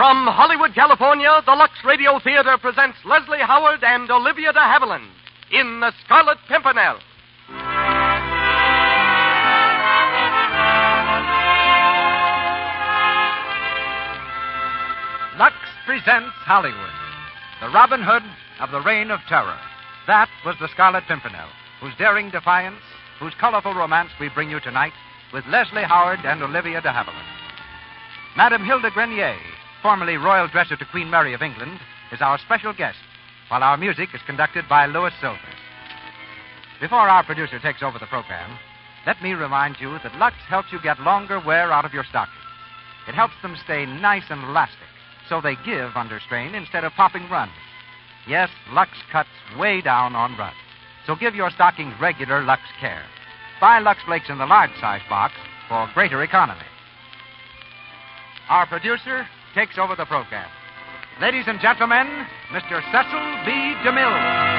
From Hollywood, California, the Lux Radio Theater presents Leslie Howard and Olivia de Havilland in The Scarlet Pimpernel. Lux presents Hollywood, the Robin Hood of the Reign of Terror. That was The Scarlet Pimpernel, whose daring defiance, whose colorful romance we bring you tonight with Leslie Howard and Olivia de Havilland. Madame Hilda Grenier, formerly royal dresser to Queen Mary of England, is our special guest, while our music is conducted by Louis Silvers. Before our producer takes over the program, let me remind you that Lux helps you get longer wear out of your stockings. It helps them stay nice and elastic, so they give under strain instead of popping runs. Yes, Lux cuts way down on runs. So give your stockings regular Lux care. Buy Lux Flakes in the large size box for greater economy. Our producer takes over the program. Ladies and gentlemen, Mr. Cecil B. DeMille.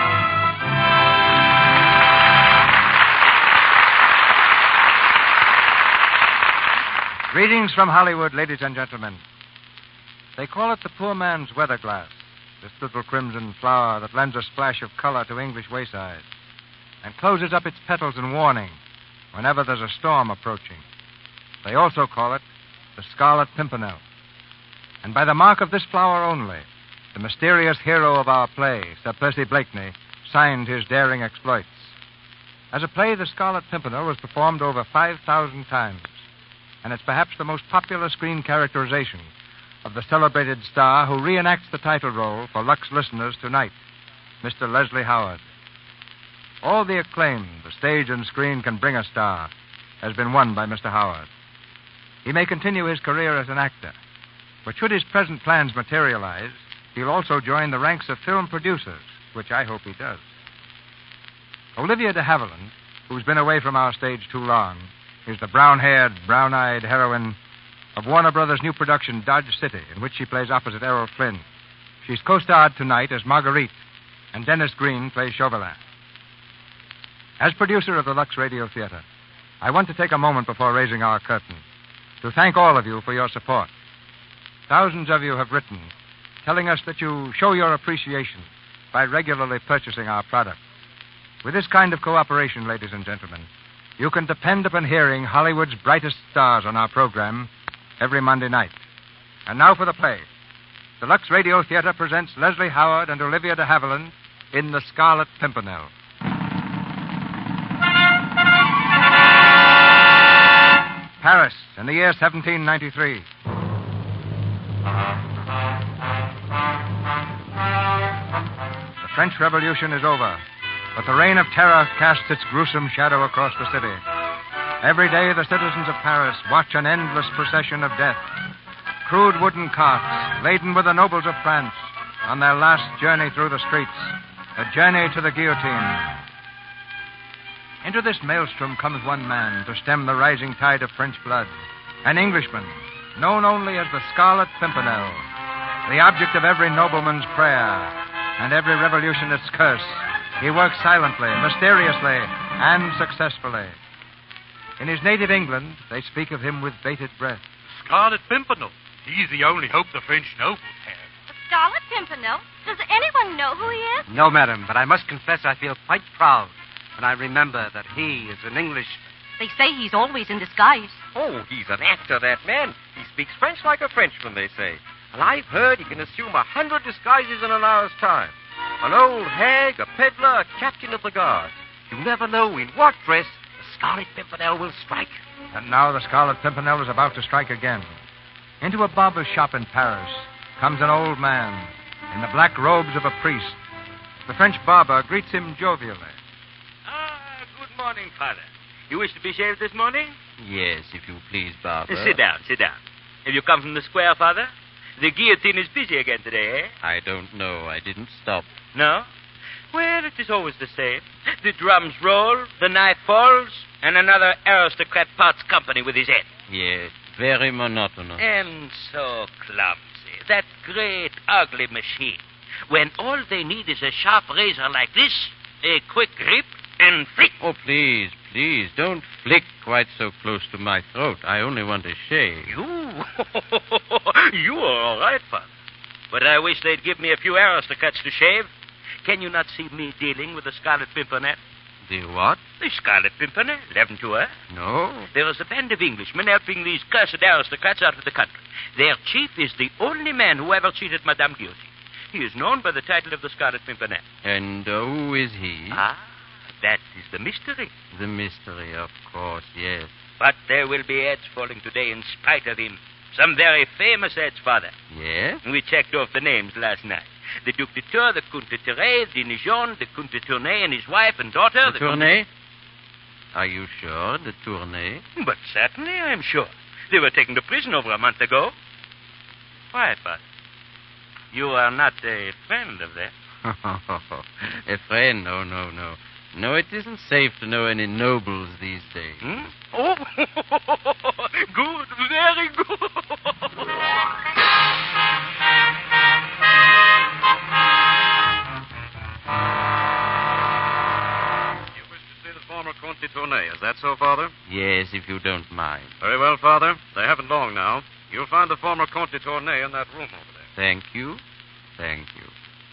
Greetings from Hollywood, ladies and gentlemen. They call it the poor man's weather glass, this little crimson flower that lends a splash of color to English waysides and closes up its petals in warning whenever there's a storm approaching. They also call it the Scarlet Pimpernel. And by the mark of this flower only, the mysterious hero of our play, Sir Percy Blakeney, signed his daring exploits. As a play, the Scarlet Pimpernel was performed over 5,000 times, and it's perhaps the most popular screen characterization of the celebrated star who reenacts the title role for Lux listeners tonight, Mr. Leslie Howard. All the acclaim the stage and screen can bring a star has been won by Mr. Howard. He may continue his career as an actor, but should his present plans materialize, he'll also join the ranks of film producers, which I hope he does. Olivia de Havilland, who's been away from our stage too long, is the brown-haired, brown-eyed heroine of Warner Brothers' new production, Dodge City, in which she plays opposite Errol Flynn. She's co-starred tonight as Marguerite, and Dennis Green plays Chauvelin. As producer of the Lux Radio Theater, I want to take a moment before raising our curtain to thank all of you for your support. Thousands of you have written, telling us that you show your appreciation by regularly purchasing our product. With this kind of cooperation, ladies and gentlemen, you can depend upon hearing Hollywood's brightest stars on our program every Monday night. And now for the play. The Lux Radio Theater presents Leslie Howard and Olivia de Havilland in The Scarlet Pimpernel. Paris, in the year 1793. The French Revolution is over, but the reign of terror casts its gruesome shadow across the city. Every day, the citizens of Paris watch an endless procession of death. Crude wooden carts, laden with the nobles of France, on their last journey through the streets, a journey to the guillotine. Into this maelstrom comes one man to stem the rising tide of French blood, an Englishman, known only as the Scarlet Pimpernel, the object of every nobleman's prayer and every revolutionist's curse. He works silently, mysteriously, and successfully. In his native England, they speak of him with bated breath. Scarlet Pimpernel. He's the only hope the French nobles have. The Scarlet Pimpernel? Does anyone know who he is? No, madam, but I must confess I feel quite proud when I remember that he is an Englishman. They say he's always in disguise. Oh, he's an actor, that man. He speaks French like a Frenchman, they say. And I've heard he can assume 100 disguises in an hour's time. An old hag, a peddler, a captain of the guard. You never know in what dress the Scarlet Pimpernel will strike. And now the Scarlet Pimpernel is about to strike again. Into a barber's shop in Paris comes an old man in the black robes of a priest. The French barber greets him jovially. Good morning, Father. You wish to be shaved this morning? Yes, if you please, barber. Sit down. Have you come from the square, Father? The guillotine is busy again today, eh? I don't know. I didn't stop. No? Well, it is always the same. The drums roll, the knife falls, and another aristocrat parts company with his head. Yes, very monotonous. And so clumsy. That great, ugly machine. When all they need is a sharp razor like this, a quick grip, and flick. Oh, please, Please, don't flick quite so close to my throat. I only want a shave. You? You are all right, Father. But I wish they'd give me a few aristocrats to shave. Can you not see me dealing with the Scarlet Pimpernel? The what? The Scarlet Pimpernel, haven't you heard? No. There is a band of Englishmen helping these cursed aristocrats out of the country. Their chief is the only man who ever cheated Madame Guillotine. He is known by the title of the Scarlet Pimpernel. And who is he? Ah, that is the mystery. The mystery, of course, yes. But there will be heads falling today in spite of him. Some very famous heads, Father. Yes? We checked off the names last night. The Duc de Tours, the Comte de Terray, the Nijon, the Comte de Tournay and his wife and daughter. The Tournay? Are you sure, the Tournay? But certainly I am sure. They were taken to prison over a month ago. Why, Father? You are not a friend of theirs? A friend? No, no, no. No, it isn't safe to know any nobles these days. Hmm? Oh, good, very good. You wish to see the former Comte de Tournay, is that so, Father? Yes, if you don't mind. Very well, Father. They haven't long now. You'll find the former Comte de Tournay in that room over there. Thank you. Thank you.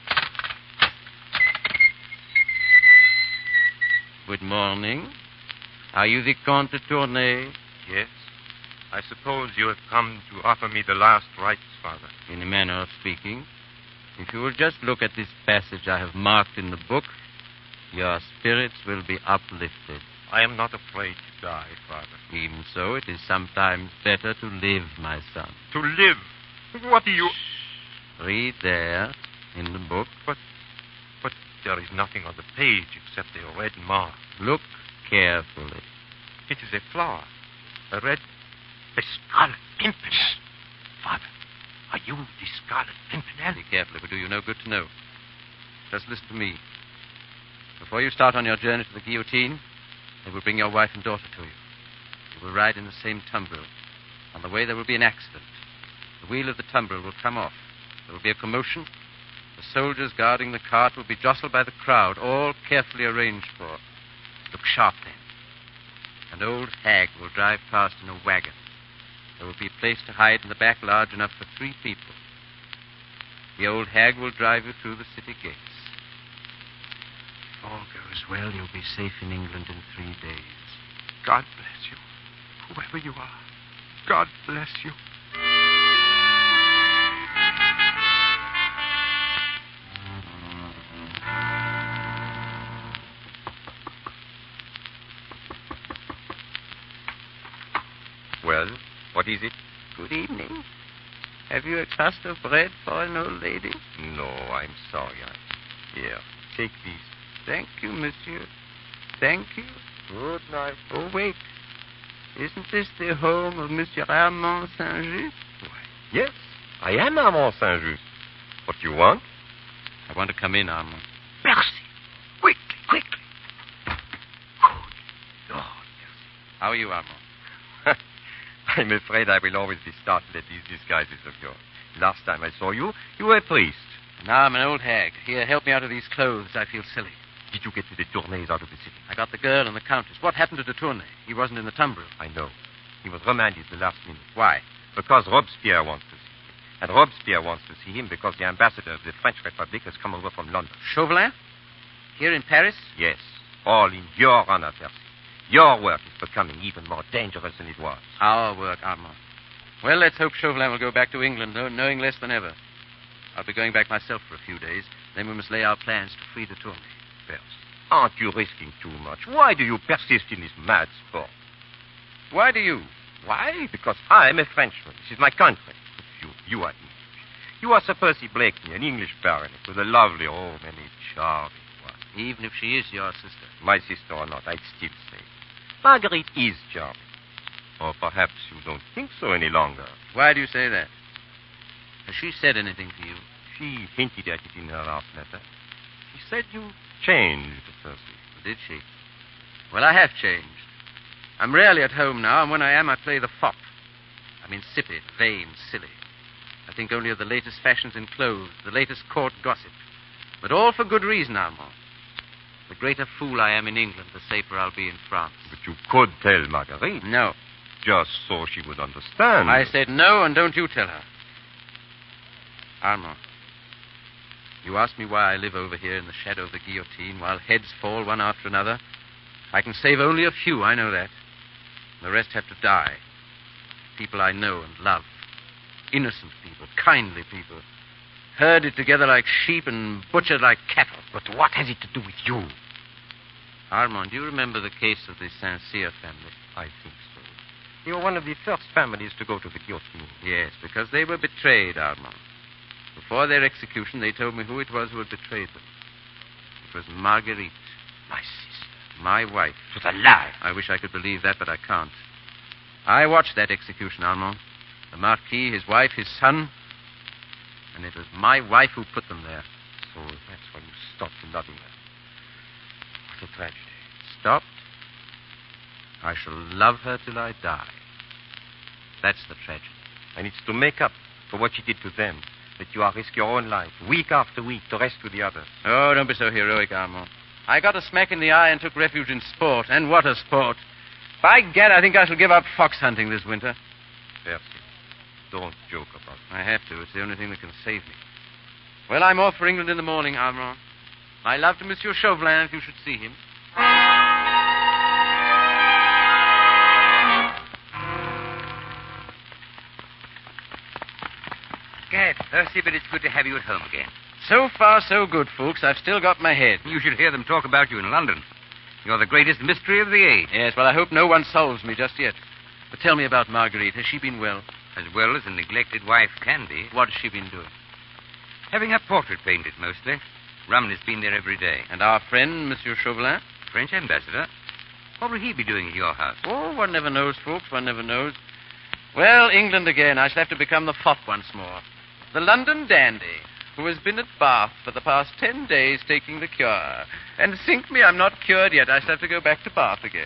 Good morning. Are you the Comte de Tournay? Yes. I suppose you have come to offer me the last rites, Father. In a manner of speaking. If you will just look at this passage I have marked in the book, your spirits will be uplifted. I am not afraid to die, Father. Even so, it is sometimes better to live, my son. To live? What do you... Read there, in the book. But there is nothing on the page except a red mark. Look carefully. It is a flower. A red... The Scarlet Pimpernel. Father, are you the Scarlet Pimpernel? Be careful, it will do you no good to know. Just listen to me. Before you start on your journey to the guillotine, they will bring your wife and daughter to you. You will ride in the same tumbril. On the way, there will be an accident. The wheel of the tumbril will come off. There will be a commotion. The soldiers guarding the cart will be jostled by the crowd, all carefully arranged for. Look sharp, then. An old hag will drive past in a wagon. There will be a place to hide in the back large enough for 3 people. The old hag will drive you through the city gates. If all goes well, you'll be safe in England in 3 days. God bless you. Whoever you are, God bless you. Well, what is it? Good evening. Have you a crust of bread for an old lady? No, I'm sorry. Here, take these. Thank you, monsieur. Thank you. Good night. Oh, wait. Isn't this the home of Monsieur Armand Saint-Just? Yes, I am Armand Saint-Just. What do you want? I want to come in, Armand. Merci. Quickly, quickly. Good Lord, merci. How are you, Armand? I'm afraid I will always be startled at these disguises of yours. Last time I saw you, you were a priest. Now I'm an old hag. Here, help me out of these clothes. I feel silly. Did you get to the Tournays out of the city? I got the girl and the countess. What happened to de Tournay? He wasn't in the tumbril. I know. He was remanded the last minute. Why? Because Robespierre wants to see him. And Robespierre wants to see him because the ambassador of the French Republic has come over from London. Chauvelin? Here in Paris? Yes. All in your honor, Percy. Your work is becoming even more dangerous than it was. Our work, Armand. Well, let's hope Chauvelin will go back to England, knowing less than ever. I'll be going back myself for a few days. Then we must lay our plans to free the Tournay. Percy, aren't you risking too much? Why do you persist in this mad sport? Why do you? Why? Because I'm a Frenchman. This is my country. But you are English. You are Sir Percy Blakeney, an English baronet with a lovely home and a charming wife. Even if she is your sister. My sister or not, I'd still say Marguerite is charming. Or perhaps you don't think so any longer. Why do you say that? Has she said anything to you? She hinted at it in her last letter. She said you changed, Percy. Did she? Well, I have changed. I'm rarely at home now, and when I am, I play the fop. I'm insipid, vain, silly. I think only of the latest fashions in clothes, the latest court gossip. But all for good reason, Armand. The greater fool I am in England, the safer I'll be in France. But you could tell Marguerite. No. Just so she would understand. I said no, and don't you tell her. Armand, you asked me why I live over here in the shadow of the guillotine while heads fall one after another. I can save only a few, I know that. The rest have to die. People I know and love. Innocent people, kindly people. Herded together like sheep and butchered like cattle. But what has it to do with you? Armand, do you remember the case of the Saint-Cyr family? I think so. You were one of the first families to go to the guillotine. Yes, because they were betrayed, Armand. Before their execution, they told me who it was who had betrayed them. It was Marguerite. My sister. My wife. She was alive. I wish I could believe that, but I can't. I watched that execution, Armand. The Marquis, his wife, his son. And it was my wife who put them there. So that's why you stopped loving her. What a tragedy. Stopped? I shall love her till I die. That's the tragedy. And it's to make up for what she did to them that you are risk your own life, week after week, to rescue the others. Oh, don't be so heroic, Armand. I got a smack in the eye and took refuge in sport. And what a sport. By gad, I think I shall give up fox hunting this winter. Percy, don't joke about it. I have to. It's the only thing that can save me. Well, I'm off for England in the morning, Armand. My love to Monsieur Chauvelin, if you should see him. Gad, Percy, but it's good to have you at home again. So far, so good, Fuchs. I've still got my head. You should hear them talk about you in London. You're the greatest mystery of the age. Yes, well, I hope no one solves me just yet. But tell me about Marguerite. Has she been well? As well as a neglected wife can be. What has she been doing? Having her portrait painted, mostly. Rumney's been there every day. And our friend, Monsieur Chauvelin? French ambassador. What will he be doing at your house? Oh, one never knows, Fuchs. One never knows. Well, England again. I shall have to become the fop once more. The London dandy, who has been at Bath for the past 10 days taking the cure. And sink me, I'm not cured yet. I shall have to go back to Bath again.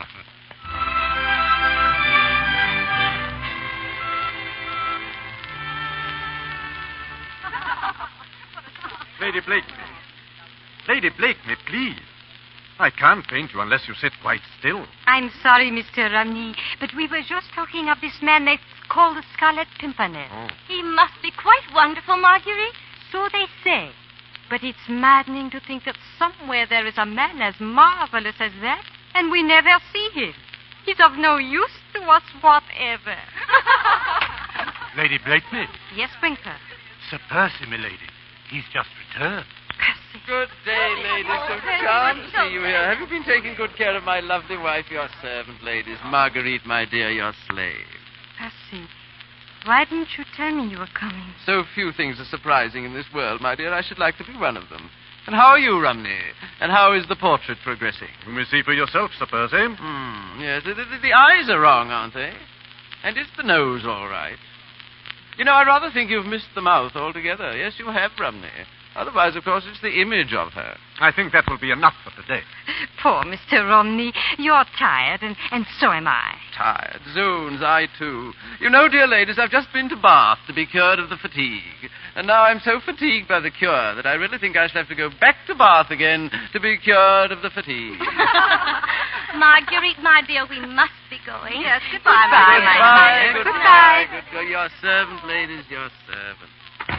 Lady Blakeney. Lady Blakeney, please. I can't paint you unless you sit quite still. I'm sorry, Mr. Rumney, but we were just talking of this man that's called the Scarlet Pimpernel. Oh. He must be quite wonderful, Marguerite. So they say. But it's maddening to think that somewhere there is a man as marvelous as that, and we never see him. He's of no use to us whatever. Lady Blakeney. Yes, Sprinkler. Sir Percy, milady. He's just returned. Percy. Good day, ladies. So charmed to see you here. Have you been taking good care of my lovely wife, your servant, ladies? Marguerite, my dear, your slave. Percy, why didn't you tell me you were coming? So few things are surprising in this world, my dear. I should like to be one of them. And how are you, Rumney? And how is the portrait progressing? You may see for yourself, Sir Percy. Yes, the eyes are wrong, aren't they? And is the nose all right? You know, I rather think you've missed the mouth altogether. Yes, you have, Rumney. Otherwise, of course, it's the image of her. I think that will be enough for today. Poor Mr. Romney. You're tired, and so am I. Tired. Zoons, I too. You know, dear ladies, I've just been to Bath to be cured of the fatigue. And now I'm so fatigued by the cure that I really think I shall have to go back to Bath again to be cured of the fatigue. Marguerite, my dear, we must be going. Yes, goodbye, my dear. Goodbye. Goodbye. Your servant, ladies, your servant.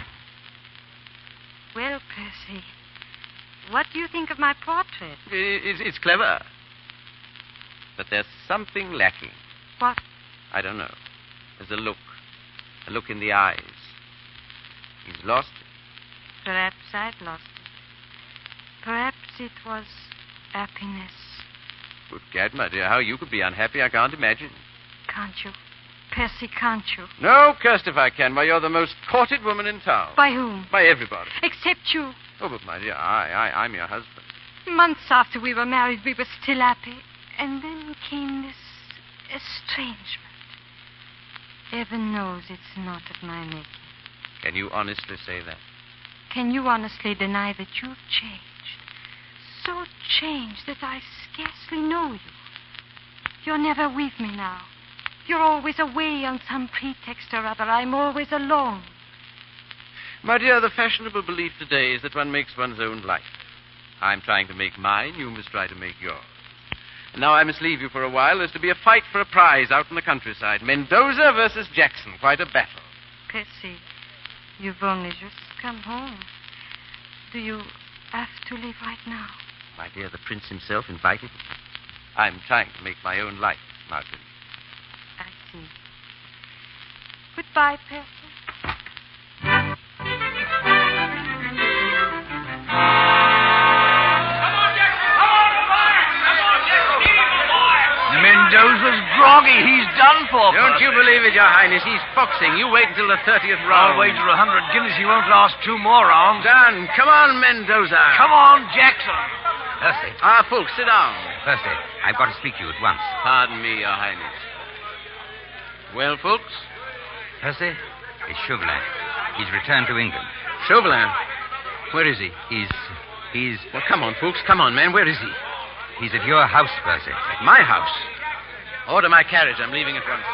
Well, Percy, what do you think of my portrait? It's clever. But there's something lacking. What? I don't know. There's a look in the eyes. He's lost it. Perhaps I've lost it. Perhaps it was happiness. Good gad, my dear, how you could be unhappy, I can't imagine. Can't you? Percy, can't you? No, cursed if I can. Why, you're the most courted woman in town. By whom? By everybody. Except you. Oh, but my dear, I'm your husband. Months after we were married, we were still happy. And then came this estrangement. Heaven knows it's not of my making. Can you honestly say that? Can you honestly deny that you've changed? So changed that I scarcely know you. You're never with me now. You're always away on some pretext or other. I'm always alone. My dear, the fashionable belief today is that one makes one's own life. I'm trying to make mine. You must try to make yours. And now I must leave you for a while. There's to be a fight for a prize out in the countryside. Mendoza versus Jackson. Quite a battle. Percy, you've only just come home. Do you have to leave right now? My dear, the prince himself invited me. I'm trying to make my own life, Martin. I see. Goodbye, Percy. Mendoza's groggy. He's done for. Don't you believe it, Your Highness. He's boxing. You wait until the 30th round. I'll wager 100 guineas he won't last 2 more rounds. Done. Come on, Mendoza. Come on, Jackson. Percy. Fulks, sit down. Percy, I've got to speak to you at once. Pardon me, Your Highness. Well, Fulks? Percy, it's Chauvelin. He's returned to England. Chauvelin? Where is he? He's... Well, come on, Fulks. Come on, man. Where is he? He's at your house, Percy. At my house? Order my carriage. I'm leaving at once.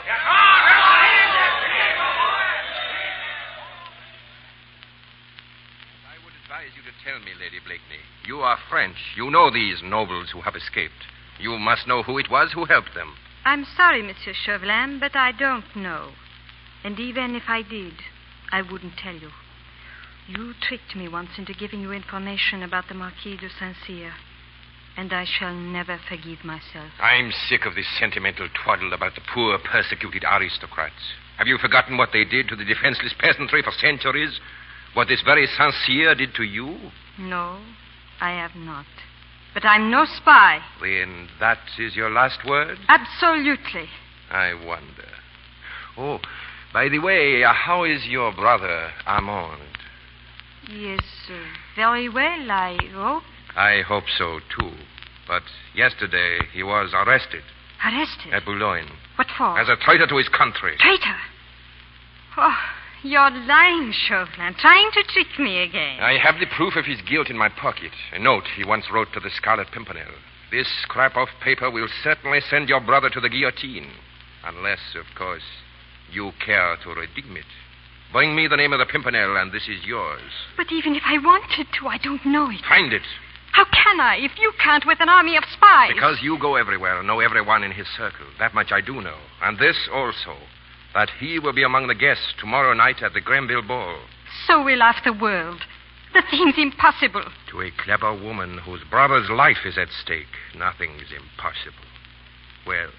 I would advise you to tell me, Lady Blakeney. You are French. You know these nobles who have escaped. You must know who it was who helped them. I'm sorry, Monsieur Chauvelin, but I don't know. And even if I did, I wouldn't tell you. You tricked me once into giving you information about the Marquis de Saint-Cyr. And I shall never forgive myself. I'm sick of this sentimental twaddle about the poor, persecuted aristocrats. Have you forgotten what they did to the defenseless peasantry for centuries? What this very Saint-Cyr did to you? No, I have not. But I'm no spy. Then that is your last word? Absolutely. I wonder. Oh, by the way, how is your brother, Armand? He is very well, I hope. I hope so, too. But yesterday he was arrested. Arrested? At Boulogne. What for? As a traitor to his country. Traitor? Oh, you're lying, Chauvelin, trying to trick me again. I have the proof of his guilt in my pocket. A note he once wrote to the Scarlet Pimpernel. This scrap of paper will certainly send your brother to the guillotine. Unless, of course, you care to redeem it. Bring me the name of the Pimpernel, and this is yours. But even if I wanted to, I don't know it. Find it. How can I, if you can't with an army of spies? Because you go everywhere and know everyone in his circle. That much I do know. And this also, that he will be among the guests tomorrow night at the Granville Ball. So will half the world. The thing's impossible. To a clever woman whose brother's life is at stake, nothing's impossible. Well?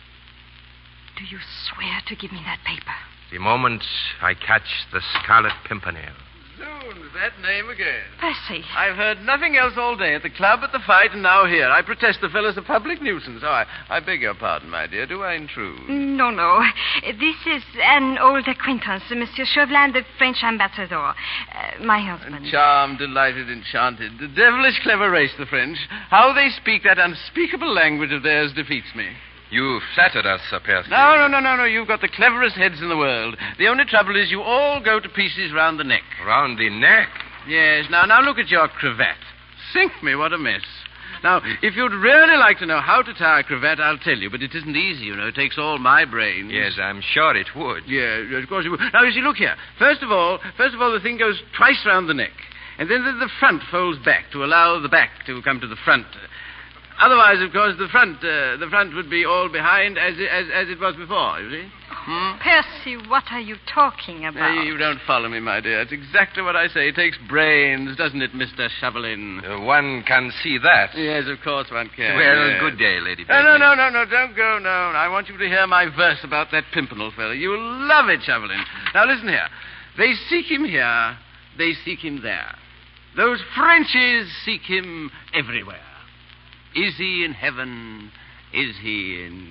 Do you swear to give me that paper? The moment I catch the Scarlet Pimpernel. Zoons, that name again. Percy. I've heard nothing else all day. At the club, at the fight, and now here. I protest the fellow's a public nuisance. Oh, I beg your pardon, my dear. Do I intrude? No. This is an old acquaintance, Monsieur Chauvelin, the French ambassador. My husband. Charmed, delighted, enchanted. The devilish clever race, the French. How they speak that unspeakable language of theirs defeats me. You flattered us, Sir Percy. No. You've got the cleverest heads in the world. The only trouble is you all go to pieces round the neck. Round the neck? Yes. Now look at your cravat. Sink me, what a mess. Now, if you'd really like to know how to tie a cravat, I'll tell you. But it isn't easy, you know. It takes all my brains. Yes, I'm sure it would. Yeah, of course it would. Now, you see, look here. First of all, the thing goes twice round the neck. And then the front folds back to allow the back to come to the front. Otherwise, of course, the front would be all behind as it was before, you see. Percy, what are you talking about? You don't follow me, my dear. It's exactly what I say. It takes brains, doesn't it, Mr. Chauvelin? One can see that. Yes, of course one can. Well, yes. Good day, Lady No, Blakeney. don't go, no. I want you to hear my verse about that Pimpernel fellow. You'll love it, Chauvelin. Now, listen here. They seek him here, they seek him there. Those Frenchies seek him everywhere. Is he in heaven? Is he in...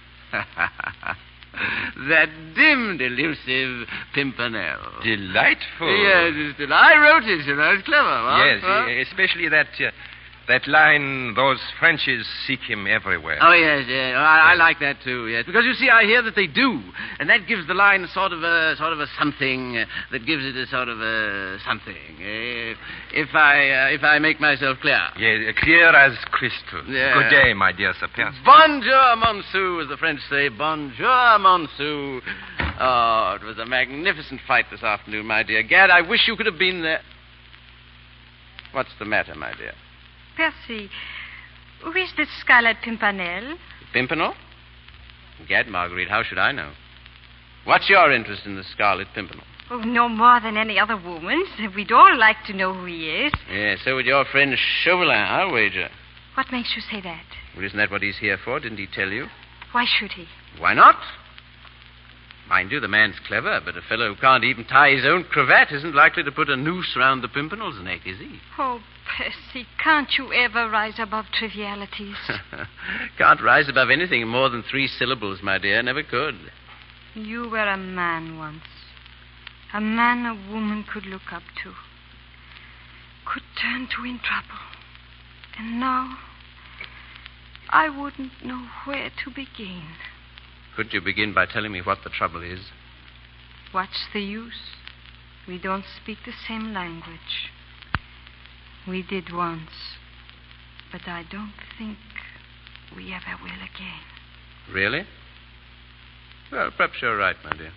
that dim, elusive Pimpernel. Delightful. Yes, I wrote it, you know. It's clever, huh? Yes, especially that line, those Frenchies seek him everywhere. Oh, yes. I like that, too, yes. Because, you see, I hear that they do. And that gives the line sort of a something that gives it a sort of a something. If I make myself clear. Yes, clear as crystal. Yeah. Good day, my dear Sir Percy. Bonjour, Monsieur, as the French say. Bonjour, Monsieur. Oh, it was a magnificent fight this afternoon, my dear. Gad, I wish you could have been there. What's the matter, my dear? Percy, who is this Scarlet Pimpernel? Pimpernel? Gad, Marguerite, how should I know? What's your interest in the Scarlet Pimpernel? Oh, no more than any other woman's. We'd all like to know who he is. Yeah, so would your friend Chauvelin, I'll wager. What makes you say that? Well, isn't that what he's here for? Didn't he tell you? Why should he? Why not? Mind you, the man's clever, but a fellow who can't even tie his own cravat isn't likely to put a noose round the Pimpernel's neck, is he? Oh, Percy, can't you ever rise above trivialities? Can't rise above anything more than 3 syllables, my dear. Never could. You were a man once. A man a woman could look up to. Could turn to in trouble. And now, I wouldn't know where to begin. Could you begin by telling me what the trouble is? What's the use? We don't speak the same language. We did once. But I don't think we ever will again. Really? Well, perhaps you're right, my dear.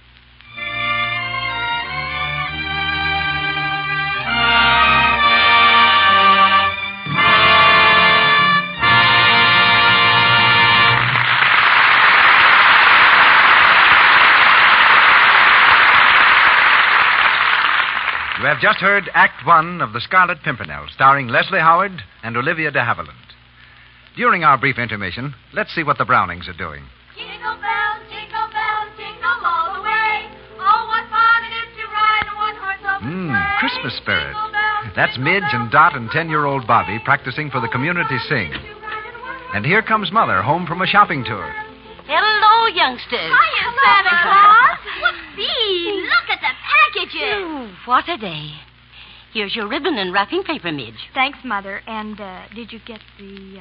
You have just heard Act One of The Scarlet Pimpernel, starring Leslie Howard and Olivia de Havilland. During our brief intermission, let's see what the Brownings are doing. Jingle bells, jingle all the way. Oh, what fun it is to ride a one-horse open sleigh. Christmas spirit. That's Midge and Dot and 10-year-old Bobby practicing for the community sing. And here comes Mother, home from a shopping tour. Hello, youngsters. Hiya, Santa Claus. Whoopee, look at the packages. Oh, what a day. Here's your ribbon and wrapping paper, Midge. Thanks, Mother. And did you get the,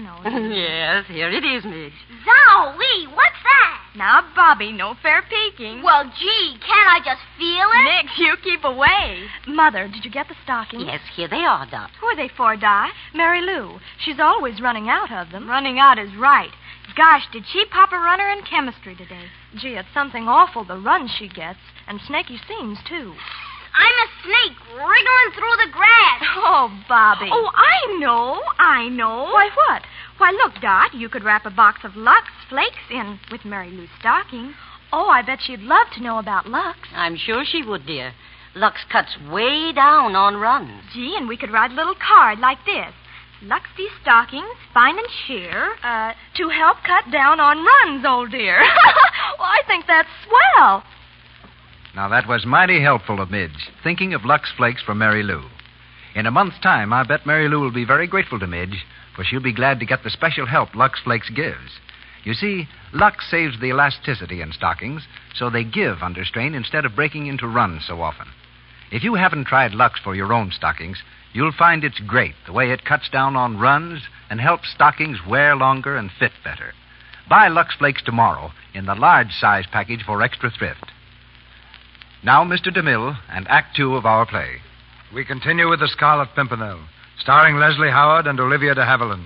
Yes, here it is, Midge. Zowie, what's that? Now, Bobby, no fair peeking. Well, gee, can't I just feel it? Nix, you keep away. Mother, did you get the stockings? Yes, here they are, Dot. Who are they for, Dot? Mary Lou. She's always running out of them. Running out is right. Gosh, did she pop a runner in chemistry today? Gee, it's something awful, the runs she gets. And snaky seams, too. I'm a snake wriggling through the grass. Oh, Bobby. Oh, I know. Why, what? Why, look, Dot, you could wrap a box of Lux Flakes in with Mary Lou's stocking. Oh, I bet she'd love to know about Lux. I'm sure she would, dear. Lux cuts way down on runs. Gee, and we could write a little card like this. Luxy stockings, fine and sheer, to help cut down on runs, old dear. Well, I think that's swell. Now, that was mighty helpful of Midge, thinking of Lux Flakes for Mary Lou. In a month's time, I bet Mary Lou will be very grateful to Midge, for she'll be glad to get the special help Lux Flakes gives. You see, Lux saves the elasticity in stockings, so they give under strain instead of breaking into runs so often. If you haven't tried Lux for your own stockings, you'll find it's great the way it cuts down on runs and helps stockings wear longer and fit better. Buy Lux Flakes tomorrow in the large size package for extra thrift. Now, Mr. DeMille and Act Two of our play. We continue with The Scarlet Pimpernel, starring Leslie Howard and Olivia de Havilland.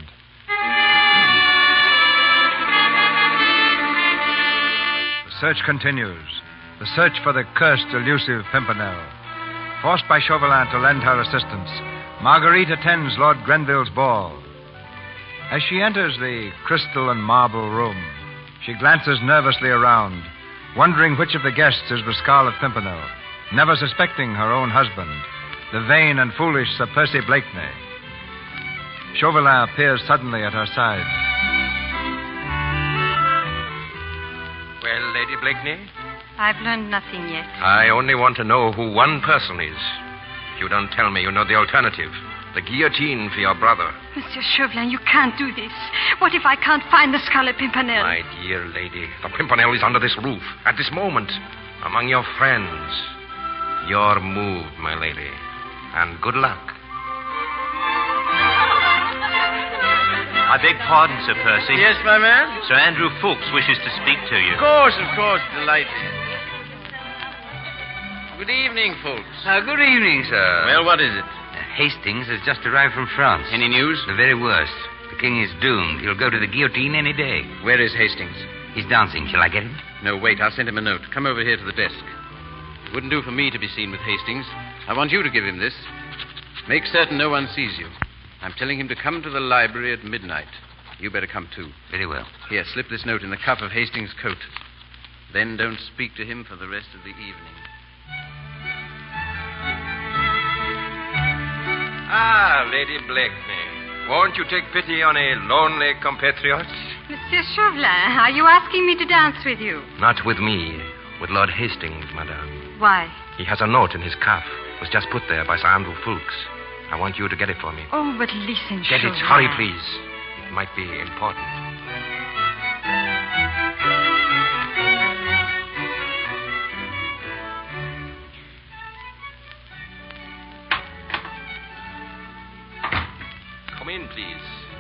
The search continues. The search for the cursed, elusive Pimpernel. Forced by Chauvelin to lend her assistance, Marguerite attends Lord Grenville's ball. As she enters the crystal and marble room, she glances nervously around, wondering which of the guests is the Scarlet Pimpernel, never suspecting her own husband, the vain and foolish Sir Percy Blakeney. Chauvelin appears suddenly at her side. Well, Lady Blakeney? I've learned nothing yet. I only want to know who one person is. If you don't tell me, you know the alternative. The guillotine for your brother. Monsieur Chauvelin, you can't do this. What if I can't find the Scarlet Pimpernel? My dear lady, the Pimpernel is under this roof, at this moment, among your friends. You're moved, my lady. And good luck. I beg pardon, Sir Percy. Yes, my man? Sir Andrew Ffoulkes wishes to speak to you. Of course. Delighted. Good evening, Ffoulkes. Good evening, sir. Well, what is it? Hastings has just arrived from France. Any news? The very worst. The king is doomed. He'll go to the guillotine any day. Where is Hastings? He's dancing. Shall I get him? No, wait. I'll send him a note. Come over here to the desk. It wouldn't do for me to be seen with Hastings. I want you to give him this. Make certain no one sees you. I'm telling him to come to the library at midnight. You better come, too. Very well. Here, slip this note in the cuff of Hastings' coat. Then don't speak to him for the rest of the evening. Ah, Lady Blakeney. Won't you take pity on a lonely compatriot? Monsieur Chauvelin, are you asking me to dance with you? Not with me. With Lord Hastings, madame. Why? He has a note in his cuff. It was just put there by Sir Andrew Fulks. I want you to get it for me. Oh, but listen, Get Chauvelin. it. Hurry, please. It might be important. Come in, please.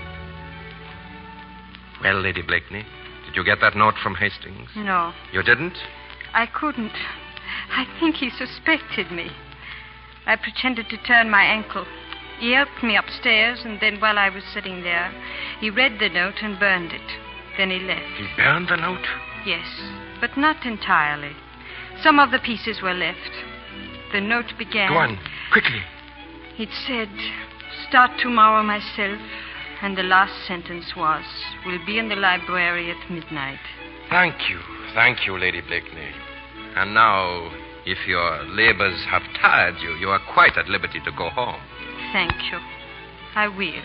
Well, Lady Blakeney, did you get that note from Hastings? No, You didn't? I couldn't. I think he suspected me. I pretended to turn my ankle. He helped me upstairs, and then while I was sitting there, he read the note and burned it. Then he left. He burned the note? Yes, but not entirely. Some of the pieces were left. The note began... Go on, quickly. It said, "Start tomorrow myself," and the last sentence was, "Will be in the library at midnight." Thank you, Lady Blakeney. And now, if your labors have tired you, you are quite at liberty to go home. Thank you. I will.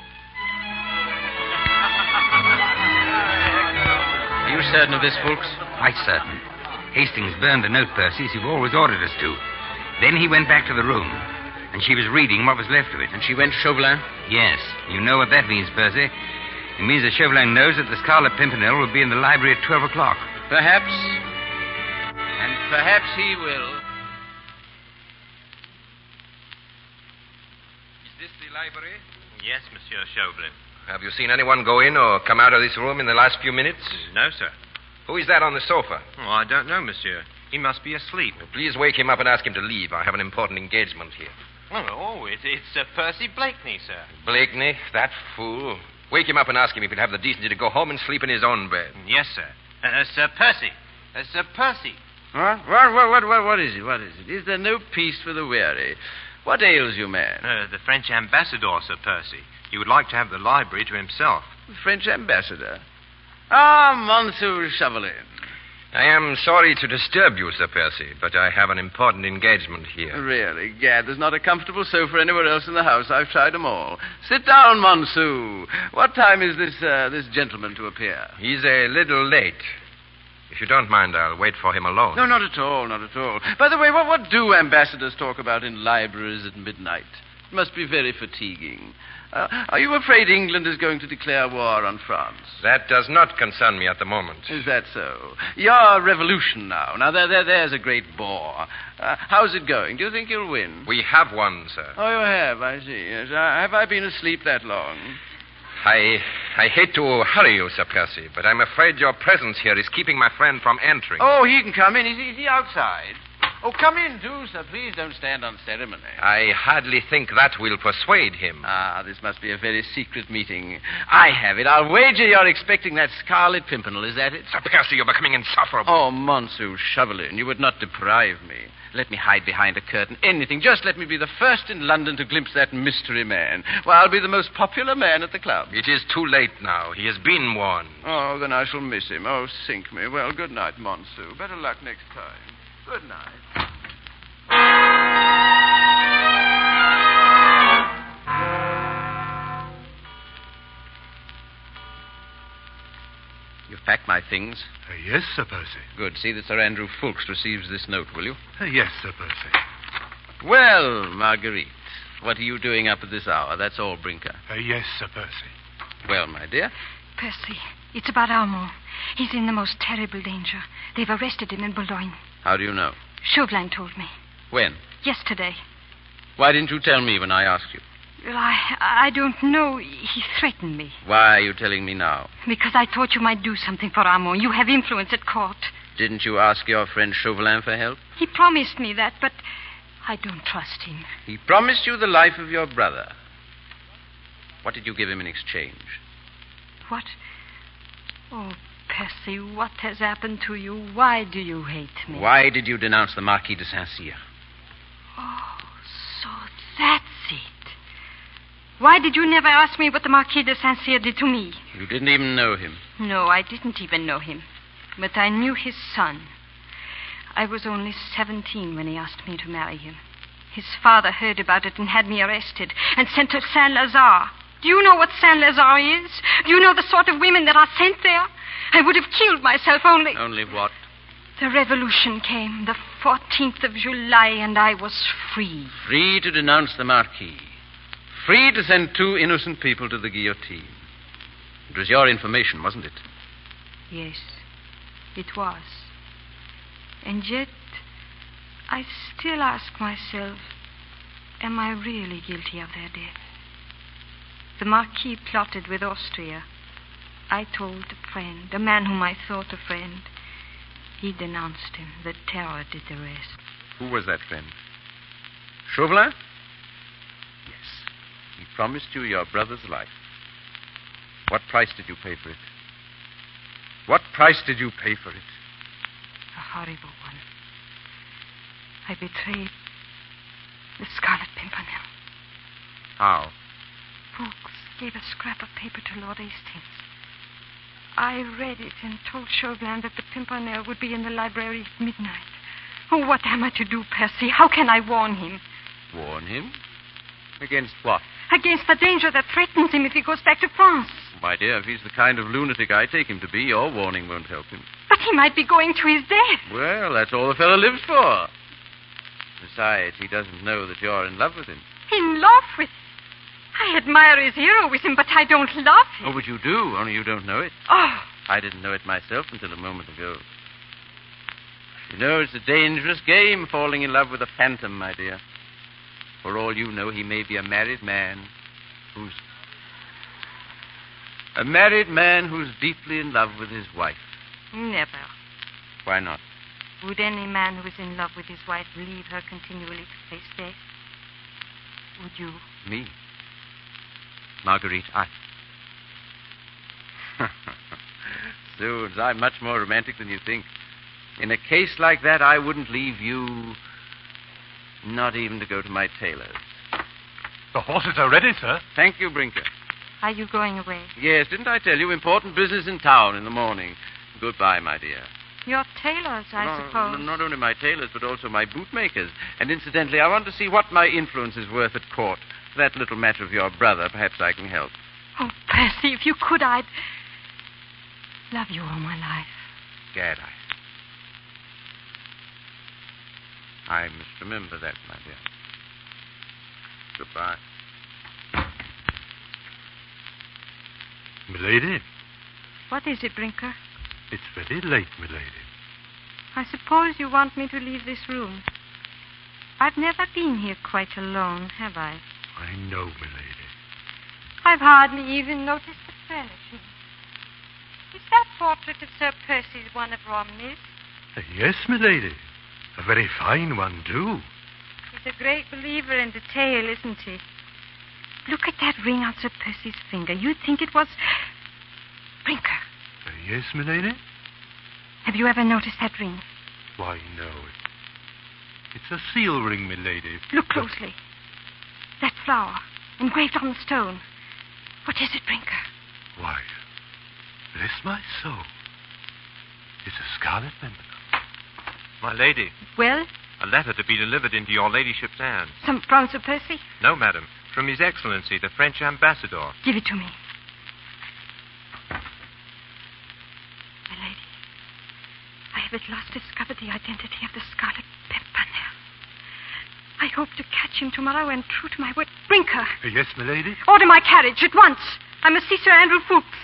Are you certain of this, Fulks? Quite certain. Hastings burned the note, Percy, as you've always ordered us to. Then he went back to the room, and she was reading what was left of it. And she went Chauvelin? Yes. You know what that means, Percy. It means that Chauvelin knows that the Scarlet Pimpernel will be in the library at 12 o'clock. Perhaps. And perhaps he will. Is this the library? Yes, Monsieur Chauvelin. Have you seen anyone go in or come out of this room in the last few minutes? No, sir. Who is that on the sofa? Oh, I don't know, Monsieur. He must be asleep. Please wake him up and ask him to leave. I have an important engagement here. It's Percy Blakeney, sir. Blakeney, that fool. Wake him up and ask him if he'll have the decency to go home and sleep in his own bed. Yes, sir. Sir Percy. Sir Percy. What is it? What is it? Is there no peace for the weary? What ails you, man? The French ambassador, Sir Percy. He would like to have the library to himself. The French ambassador? Ah, Monsieur Chauvelin. I am sorry to disturb you, Sir Percy, but I have an important engagement here. Really, Gad, there's not a comfortable sofa anywhere else in the house. I've tried them all. Sit down, Monsieur. What time is this gentleman to appear? He's a little late. If you don't mind, I'll wait for him alone. No, not at all, not at all. By the way, what do ambassadors talk about in libraries at midnight? It must be very fatiguing. Are you afraid England is going to declare war on France? That does not concern me at the moment. Is that so? Your revolution now. Now, there's a great bore. How's it going? Do you think you'll win? We have won, sir. Oh, you have, I see. Yes. Have I been asleep that long? I hate to hurry you, Sir Percy, but I'm afraid your presence here is keeping my friend from entering. Oh, he can come in. Is he outside? Oh, come in, do, sir. Please don't stand on ceremony. I hardly think that will persuade him. Ah, this must be a very secret meeting. I have it. I'll wager you're expecting that Scarlet Pimpernel. Is that it? Sir Percy, you're becoming insufferable. Oh, Monsieur Chauvelin, you would not deprive me. Let me hide behind a curtain. Anything. Just let me be the first in London to glimpse that mystery man. Well, I'll be the most popular man at the club. It is too late now. He has been warned. Oh, then I shall miss him. Oh, sink me. Well, good night, Monsieur. Better luck next time. Good night. You've packed my things? Yes, Sir Percy. Good. See that Sir Andrew Fulks receives this note, will you? Yes, Sir Percy. Well, Marguerite, what are you doing up at this hour? That's all, Brinker. Yes, Sir Percy. Well, my dear? Percy, it's about Armand. He's in the most terrible danger. They've arrested him in Boulogne. How do you know? Chauvelin told me. When? Yesterday. Why didn't you tell me when I asked you? Well, I don't know. He threatened me. Why are you telling me now? Because I thought you might do something for Armand. You have influence at court. Didn't you ask your friend Chauvelin for help? He promised me that, but I don't trust him. He promised you the life of your brother. What did you give him in exchange? What? Oh, Percy, what has happened to you? Why do you hate me? Why did you denounce the Marquis de Saint-Cyr? Oh, so that's it. Why did you never ask me what the Marquis de Saint-Cyr did to me? You didn't even know him. No, I didn't even know him. But I knew his son. I was only 17 when he asked me to marry him. His father heard about it and had me arrested and sent to Saint-Lazare. Do you know what Saint-Lazare is? Do you know the sort of women that are sent there? I would have killed myself only... Only what? The revolution came, the 14th of July, and I was free. Free to denounce the Marquis. Free to send 2 innocent people to the guillotine. It was your information, wasn't it? Yes, it was. And yet, I still ask myself, am I really guilty of their death? The Marquis plotted with Austria. I told a friend, a man whom I thought a friend. He denounced him. The terror did the rest. Who was that friend? Chauvelin? Yes. He promised you your brother's life. What price did you pay for it? What price did you pay for it? A horrible one. I betrayed the Scarlet Pimpernel. How? Fuchs gave a scrap of paper to Lord Hastings. I read it and told Chauvelin that the Pimpernel would be in the library at midnight. Oh, what am I to do, Percy? How can I warn him? Warn him? Against what? Against the danger that threatens him if he goes back to France. My dear, if he's the kind of lunatic I take him to be, your warning won't help him. But he might be going to his death. Well, that's all the fellow lives for. Besides, he doesn't know that you're in love with him. In love with him? I admire his heroism, but I don't love him. Oh, but you do, only you don't know it. Oh. I didn't know it myself until a moment ago. You know, it's a dangerous game, falling in love with a phantom, my dear. For all you know, he may be a married man who's deeply in love with his wife. Never. Why not? Would any man who is in love with his wife leave her continually to face death? Would you? Me? Marguerite, I... Zoons, I'm much more romantic than you think. In a case like that, I wouldn't leave you... not even to go to my tailor's. The horses are ready, sir. Thank you, Brinker. Are you going away? Yes, didn't I tell you? Important business in town in the morning. Goodbye, my dear. Your tailor's, I suppose. Not only my tailor's, but also my bootmaker's. And incidentally, I want to see what my influence is worth at court. For that little matter of your brother, perhaps I can help. Oh, Percy, if you could, I'd love you all my life. Gad, I must remember that, my dear. Goodbye. Milady? What is it, Brinker? It's very late, milady. I suppose you want me to leave this room. I've never been here quite alone, have I? I know, milady. I've hardly even noticed the furnishing. Is that portrait of Sir Percy's one of Romney's? Yes, milady. A very fine one, too. He's a great believer in detail, isn't he? Look at that ring on Sir Percy's finger. You'd think it was... Brinker. Yes, milady? Have you ever noticed that ring? Why, no. It's a seal ring, milady. Look closely. That flower, engraved on the stone. What is it, Brinker? Why, bless my soul. It's a scarlet pimpernel. My lady. Well? A letter to be delivered into your ladyship's hands. From Sir Percy? No, madam. From His Excellency, the French ambassador. Give it to me. My lady, I have at last discovered the identity of the Scarlet Pimpernel. I hope to catch him tomorrow, and true to my word... Brinker! Yes, milady? Order my carriage at once. I must see Sir Andrew Fuchs.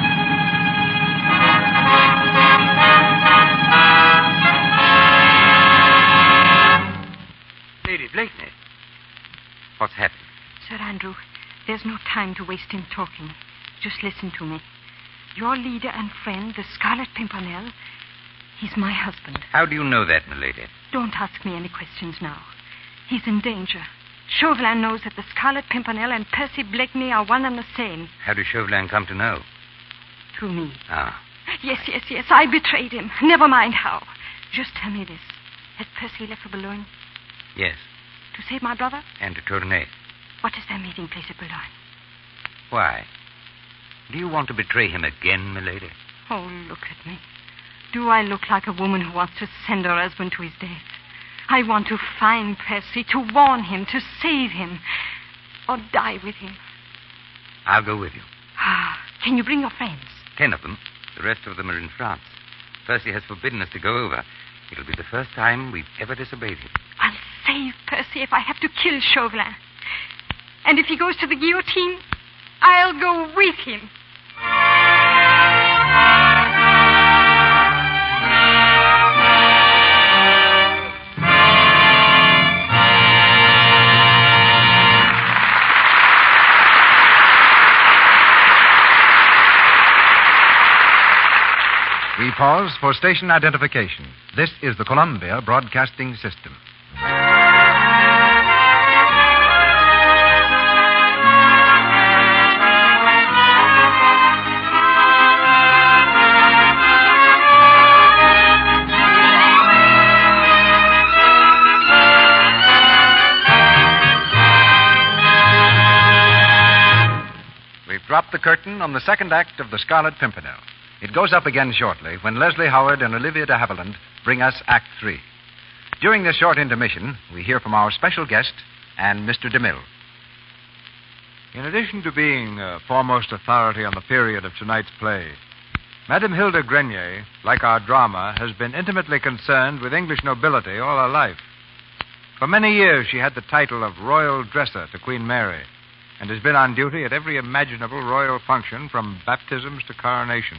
Lady Blakeney. What's happened? Sir Andrew, there's no time to waste in talking. Just listen to me. Your leader and friend, the Scarlet Pimpernel, he's my husband. How do you know that, milady? Don't ask me any questions now. He's in danger. Chauvelin knows that the Scarlet Pimpernel and Percy Blakeney are one and the same. How did Chauvelin come to know? Through me. Ah. Yes. I betrayed him. Never mind how. Just tell me this. Has Percy left for Boulogne? Yes. To save my brother? And to Tournai. What is their meeting place at Boulogne? Why? Do you want to betray him again, milady? Oh, look at me. Do I look like a woman who wants to send her husband to his death? I want to find Percy, to warn him, to save him, or die with him. I'll go with you. Can you bring your friends? 10 of them. The rest of them are in France. Percy has forbidden us to go over. It'll be the first time we've ever disobeyed him. I'll save Percy if I have to kill Chauvelin. And if he goes to the guillotine, I'll go with him. We pause for station identification. This is the Columbia Broadcasting System. We've dropped the curtain on the second act of The Scarlet Pimpernel. It goes up again shortly when Leslie Howard and Olivia de Havilland bring us Act 3. During this short intermission, we hear from our special guest and Mr. DeMille. In addition to being foremost authority on the period of tonight's play, Madame Hilda Grenier, like our drama, has been intimately concerned with English nobility all her life. For many years, she had the title of Royal Dresser to Queen Mary and has been on duty at every imaginable royal function from baptisms to coronations.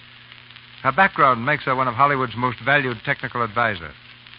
Her background makes her one of Hollywood's most valued technical advisors.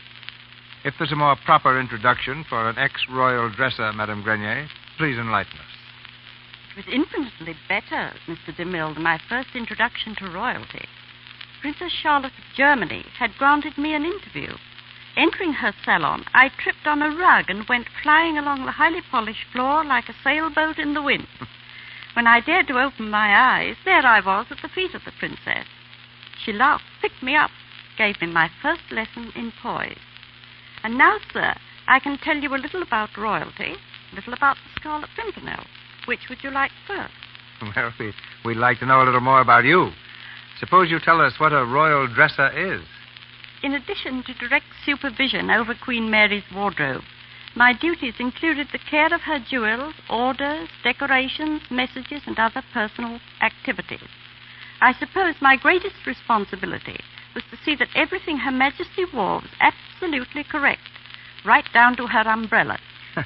If there's a more proper introduction for an ex-royal dresser, Madame Grenier, please enlighten us. It was infinitely better, Mr. DeMille, than my first introduction to royalty. Princess Charlotte of Germany had granted me an interview. Entering her salon, I tripped on a rug and went flying along the highly polished floor like a sailboat in the wind. When I dared to open my eyes, there I was at the feet of the princess. She laughed, picked me up, gave me my first lesson in poise. And now, sir, I can tell you a little about royalty, a little about the Scarlet Pimpernel. Which would you like first? Well, we'd like to know a little more about you. Suppose you tell us what a royal dresser is. In addition to direct supervision over Queen Mary's wardrobe, my duties included the care of her jewels, orders, decorations, messages, and other personal activities. I suppose my greatest responsibility was to see that everything Her Majesty wore was absolutely correct, right down to her umbrellas.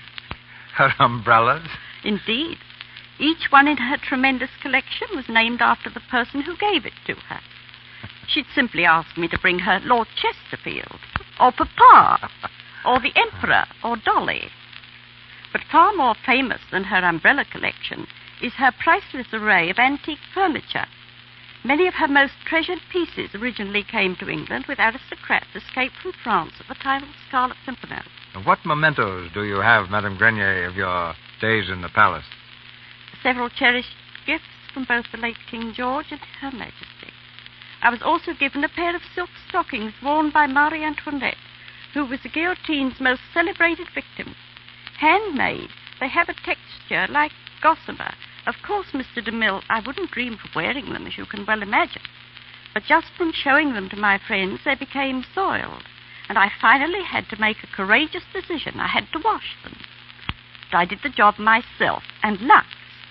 Her umbrellas? Indeed. Each one in her tremendous collection was named after the person who gave it to her. She'd simply ask me to bring her Lord Chesterfield, or Papa, or the Emperor, or Dolly. But far more famous than her umbrella collection is her priceless array of antique furniture. Many of her most treasured pieces originally came to England with aristocrats escaped from France at the time of the Scarlet Pimpernel. What mementos do you have, Madame Grenier, of your days in the palace? Several cherished gifts from both the late King George and Her Majesty. I was also given a pair of silk stockings worn by Marie Antoinette, who was the guillotine's most celebrated victim. Handmade, they have a texture like gossamer. Of course, Mr. DeMille, I wouldn't dream of wearing them, as you can well imagine. But just from showing them to my friends, they became soiled, and I finally had to make a courageous decision. I had to wash them. But I did the job myself, and Lux.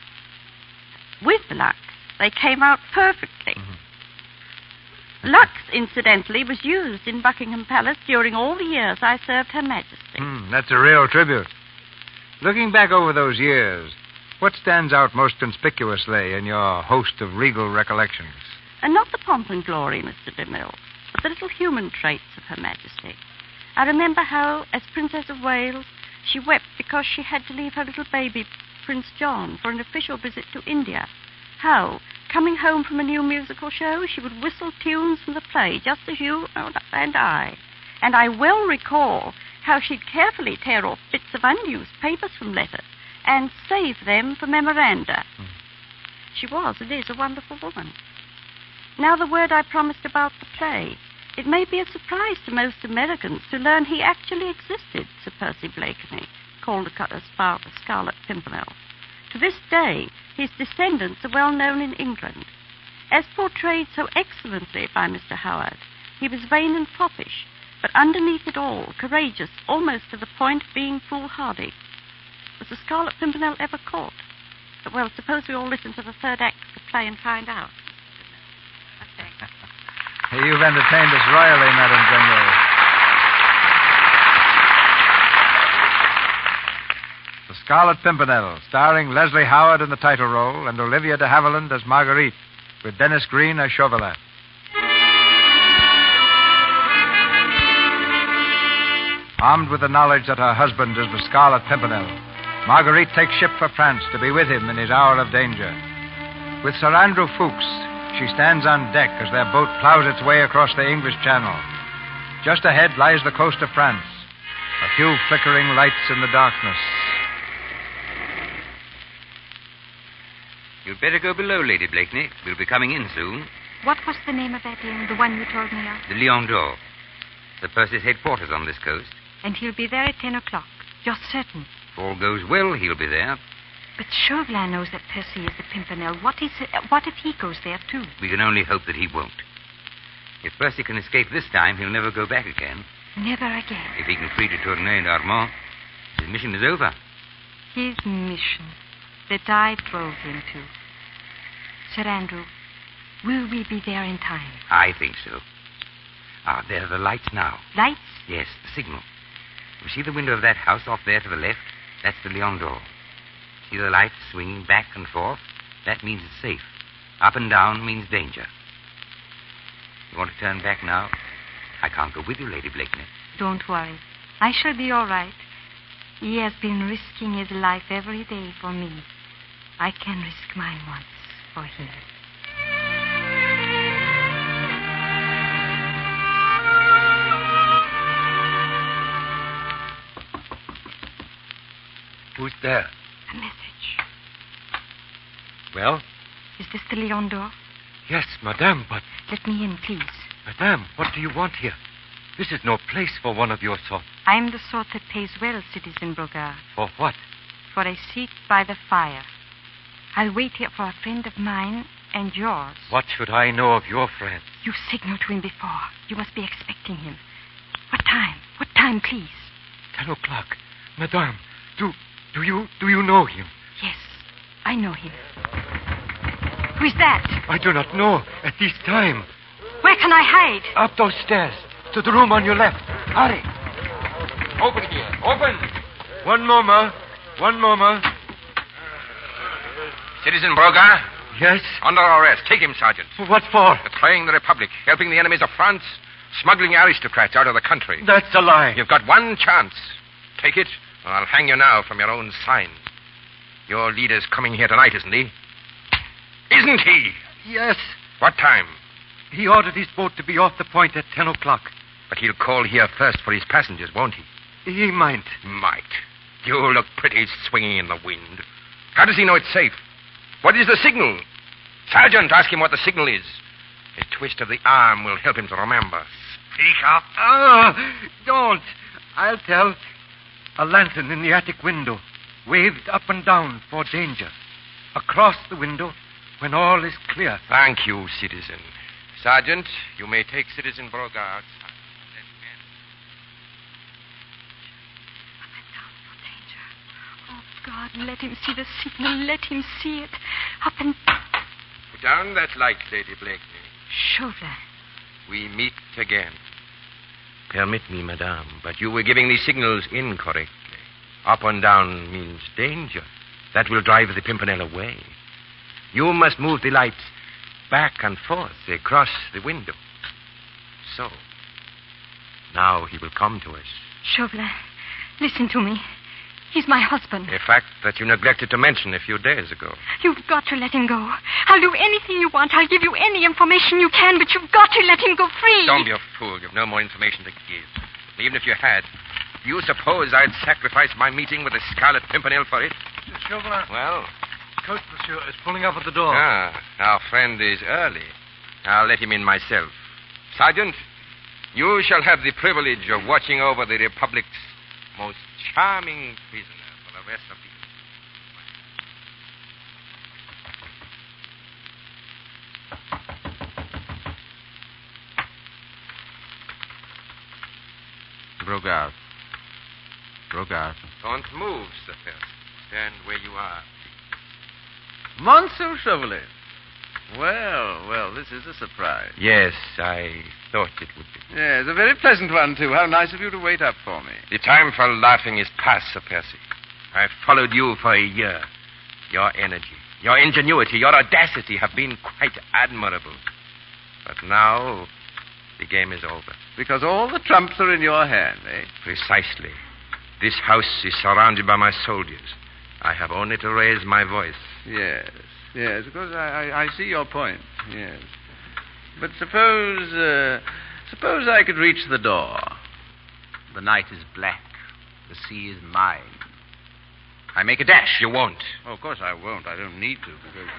With Lux, they came out perfectly. Lux, incidentally, was used in Buckingham Palace during all the years I served Her Majesty. That's a real tribute. Looking back over those years, what stands out most conspicuously in your host of regal recollections? And not the pomp and glory, Mr. DeMille, but the little human traits of Her Majesty. I remember how, as Princess of Wales, she wept because she had to leave her little baby, Prince John, for an official visit to India. How, coming home from a new musical show, she would whistle tunes from the play, just as you and I. And I well recall how she'd carefully tear off bits of unused papers from letters and save them for memoranda. She was and is a wonderful woman. Now the word I promised about the play. It may be a surprise to most Americans to learn he actually existed, Sir Percy Blakeney, called the Scarlet Pimpernel. To this day, his descendants are well known in England. As portrayed so excellently by Mr. Howard, he was vain and foppish, but underneath it all, courageous, almost to the point of being foolhardy. Was the Scarlet Pimpernel ever caught? Well, suppose we all listen to the third act of the play and find out. You've entertained us royally, Madame Grenier. The Scarlet Pimpernel, starring Leslie Howard in the title role and Olivia de Havilland as Marguerite, with Dennis Green as Chauvelin. Armed with the knowledge that her husband is the Scarlet Pimpernel, Marguerite takes ship for France to be with him in his hour of danger. With Sir Andrew Fuchs, she stands on deck as their boat plows its way across the English Channel. Just ahead lies the coast of France, a few flickering lights in the darkness. You'd better go below, Lady Blakeney. We'll be coming in soon. What was the name of that inn, the one you told me of? The Lion d'Or. Sir Percy's headquarters on this coast. And he'll be there at 10 o'clock. You're certain? If all goes well, he'll be there. But Chauvelin knows that Percy is the Pimpernel. What if he goes there, too? We can only hope that he won't. If Percy can escape this time, he'll never go back again. Never again. If he can free de Tournay and Armand, his mission is over. His mission that I drove him to. Sir Andrew, will we be there in time? I think so. Ah, there are the lights now. Lights? Yes, the signal. You see the window of that house off there to the left? That's the Lion d'Or. See the lights swinging back and forth? That means it's safe. Up and down means danger. You want to turn back now? I can't go with you, Lady Blakeney. Don't worry. I shall be all right. He has been risking his life every day for me. I can risk mine once for him. Who's there? A message. Well? Is this the Lion d'Or? Yes, madame, but... Let me in, please. Madame, what do you want here? This is no place for one of your sort. I'm the sort that pays well, Citizen Brogard. For what? For a seat by the fire. I'll wait here for a friend of mine and yours. What should I know of your friend? You signaled to him before. You must be expecting him. What time? What time, please? 10 o'clock. Madame, do you know him? Yes, I know him. Who is that? I do not know at this time. Where can I hide? Up those stairs, to the room on your left. Hurry. Open here. Open. One moment. Citizen Brogard? Yes? Under arrest. Take him, Sergeant. What for? Betraying the Republic, helping the enemies of France, smuggling aristocrats out of the country. That's a lie. You've got one chance. Take it, or I'll hang you now from your own sign. Your leader's coming here tonight, isn't he? Isn't he? Yes. What time? He ordered his boat to be off the point at 10 o'clock. But he'll call here first for his passengers, won't he? He might. Might. You look pretty swinging in the wind. How does he know it's safe? What is the signal? Sergeant, ask him what the signal is. A twist of the arm will help him to remember. Speak up. Don't. I'll tell. A lantern in the attic window, waved up and down for danger. Across the window, when all is clear. Thank you, citizen. Sergeant, you may take Citizen Brogard. Oh, God, let him see the signal. Let him see it. Up and... Put down that light, Lady Blakeney. Chauvelin. We meet again. Permit me, madame, but you were giving these signals incorrectly. Up and down means danger. That will drive the Pimpernel away. You must move the lights back and forth across the window. So. Now he will come to us. Chauvelin, listen to me. He's my husband. A fact that you neglected to mention a few days ago. You've got to let him go. I'll do anything you want. I'll give you any information you can, but you've got to let him go free. Don't be a fool. You've no more information to give. Even if you had, do you suppose I'd sacrifice my meeting with the Scarlet Pimpernel for it? Chauvelin. Well? Coach, monsieur, is pulling up at the door. Our friend is early. I'll let him in myself. Sergeant, you shall have the privilege of watching over the Republic's most charming prisoner for the rest of the Brogarth. Don't move, Sir Percy. Stand where you are. Monsieur Chauvelin. Well, this is a surprise. Yes, I thought it would be. Yes, a very pleasant one, too. How nice of you to wait up for me. The time for laughing is past, Sir Percy. I've followed you for a year. Your energy, your ingenuity, your audacity have been quite admirable. But now, the game is over. Because all the trumps are in your hand, eh? Precisely. This house is surrounded by my soldiers. I have only to raise my voice. Yes, of course, I see your point, yes. But suppose I could reach the door. The night is black. The sea is mine. I make a dash. You won't. Oh, of course I won't. I don't need to, because...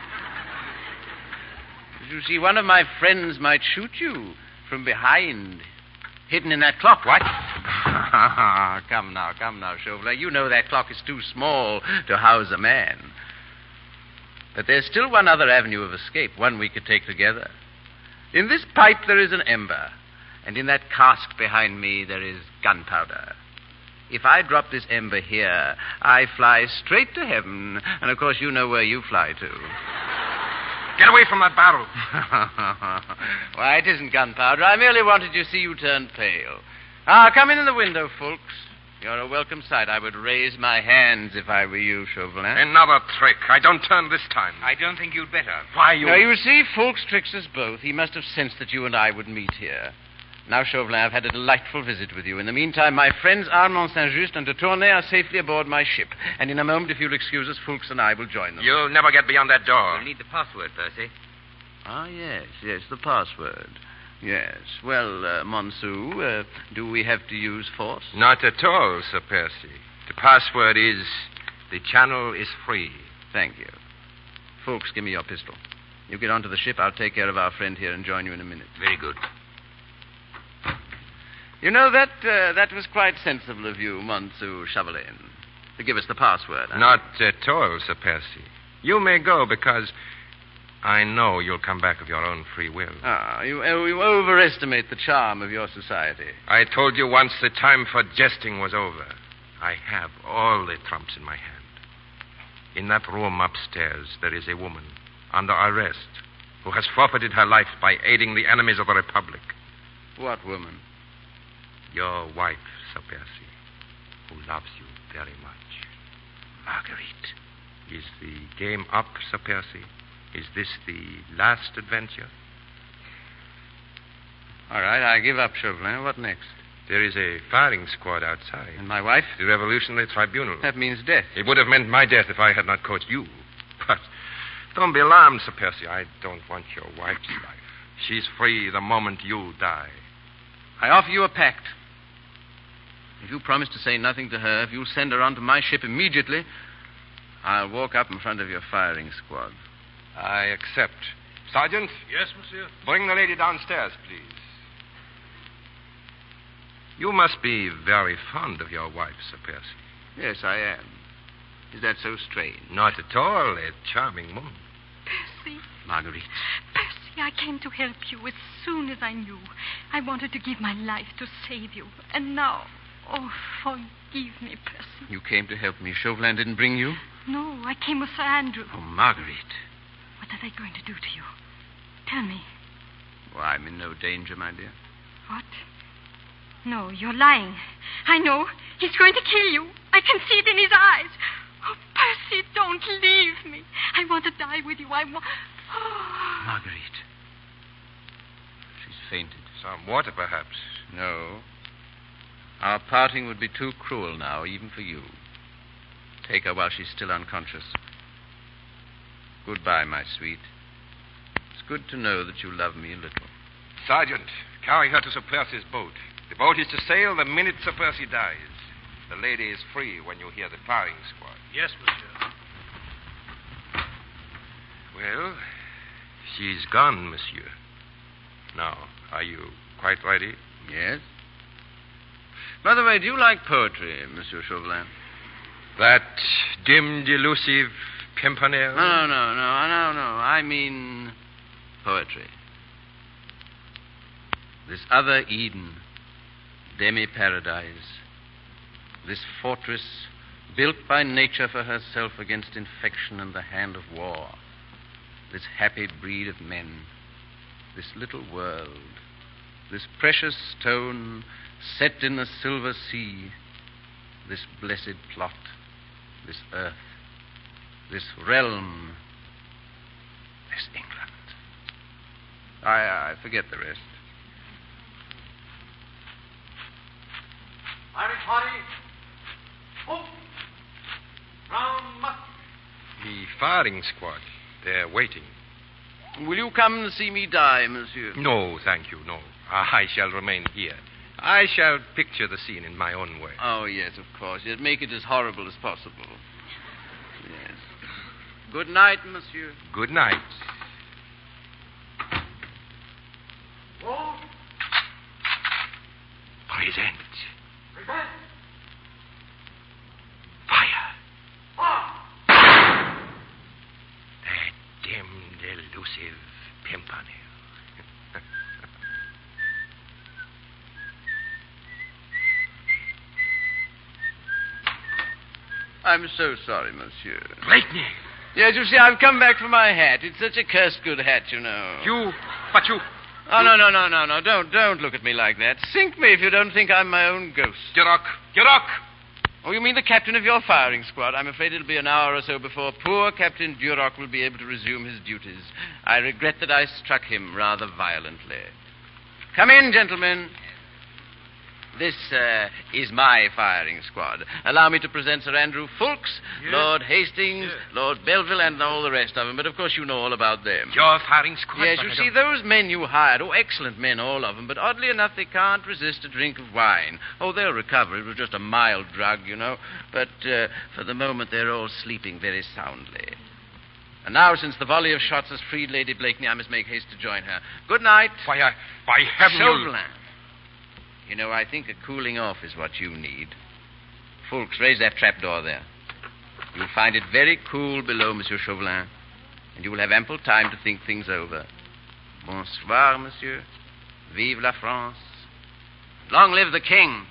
You see, one of my friends might shoot you from behind, hidden in that clock. What? Come now, Chauvelin. You know that clock is too small to house a man. But there's still one other avenue of escape, one we could take together. In this pipe there is an ember, and in that cask behind me there is gunpowder. If I drop this ember here, I fly straight to heaven, and of course you know where you fly to. Get away from that barrel. Why, it isn't gunpowder. I merely wanted to see you turn pale. Come in the window, folks. You're a welcome sight. I would raise my hands if I were you, Chauvelin. Another trick. I don't turn this time. I don't think you'd better. Why, you... Now, you see, Fulks tricks us both. He must have sensed that you and I would meet here. Now, Chauvelin, I've had a delightful visit with you. In the meantime, my friends Armand Saint-Just and de Tournay are safely aboard my ship. And in a moment, if you'll excuse us, Fulks and I will join them. You'll never get beyond that door. We'll need the password, Percy. Yes, the password. Yes. Well, Monsieur, do we have to use force? Not at all, Sir Percy. The password is, the channel is free. Thank you. Folks, give me your pistol. You get onto the ship, I'll take care of our friend here and join you in a minute. Very good. You know, that was quite sensible of you, Monsieur Chauvelin, to give us the password. Not at all, Sir Percy. You may go because I know you'll come back of your own free will. You overestimate the charm of your society. I told you once the time for jesting was over. I have all the trumps in my hand. In that room upstairs, there is a woman under arrest who has forfeited her life by aiding the enemies of the Republic. What woman? Your wife, Sir Percy, who loves you very much. Marguerite. Is the game up, Sir Percy? Is this the last adventure? All right, I give up, Chauvelin. What next? There is a firing squad outside. And my wife? The Revolutionary Tribunal. That means death. It would have meant my death if I had not caught you. But don't be alarmed, Sir Percy. I don't want your wife's life. She's free the moment you die. I offer you a pact. If you promise to say nothing to her, if you'll send her onto my ship immediately, I'll walk up in front of your firing squad. I accept. Sergeant? Yes, monsieur? Bring the lady downstairs, please. You must be very fond of your wife, Sir Percy. Yes, I am. Is that so strange? Not at all. A charming woman. Percy. Marguerite. Percy, I came to help you as soon as I knew. I wanted to give my life to save you. And now, oh, forgive me, Percy. You came to help me. Chauvelin didn't bring you? No, I came with Sir Andrew. Oh, Marguerite. What are they going to do to you? Tell me. Well, I'm in no danger, my dear. What? No, you're lying. I know. He's going to kill you. I can see it in his eyes. Oh, Percy, don't leave me. I want to die with you. I want... Oh. Marguerite. She's fainted. Some water, perhaps. No. Our parting would be too cruel now, even for you. Take her while she's still unconscious. Goodbye, my sweet. It's good to know that you love me a little. Sergeant, carry her to Sir Percy's boat. The boat is to sail the minute Sir Percy dies. The lady is free when you hear the firing squad. Yes, monsieur. Well, she's gone, monsieur. Now, are you quite ready? Yes. By the way, do you like poetry, Monsieur Chauvelin? That dim, delusive Pimpernel? No. I mean poetry. This other Eden, demi-paradise. This fortress built by nature for herself against infection and the hand of war. This happy breed of men. This little world. This precious stone set in the silver sea. This blessed plot. This earth. This realm. This England. I forget the rest. Irish party. Oh! Round musk. The firing squad. They're waiting. Will you come and see me die, monsieur? No, thank you, no. I shall remain here. I shall picture the scene in my own way. Oh, yes, of course. Yes, make it as horrible as possible. Yes. Good night, monsieur. Good night. Oh. Present. Present. Fire. Ah. That damned elusive Pimpernel. I'm so sorry, monsieur. Blakeney! Yes, you see, I've come back for my hat. It's such a cursed good hat, you know. You. Oh, no. Don't look at me like that. Sink me if you don't think I'm my own ghost. Duroc! Oh, you mean the captain of your firing squad? I'm afraid it'll be an hour or so before poor Captain Duroc will be able to resume his duties. I regret that I struck him rather violently. Come in, gentlemen. This is my firing squad. Allow me to present Sir Andrew Fulks, Yes. Lord Hastings, Yes. Lord Belleville, and all the rest of them. But, of course, you know all about them. Your firing squad? Yes, but you I see, don't- those men you hired, excellent men, all of them, but oddly enough, they can't resist a drink of wine. Oh, they'll recover. It was just a mild drug, you know. But for the moment, they're all sleeping very soundly. And now, since the volley of shots has freed Lady Blakeney, I must make haste to join her. Good night. By heaven, Chauvelin. You know, I think a cooling off is what you need. Fulks, raise that trapdoor there. You'll find it very cool below, Monsieur Chauvelin, and you will have ample time to think things over. Bonsoir, monsieur. Vive la France. Long live the king.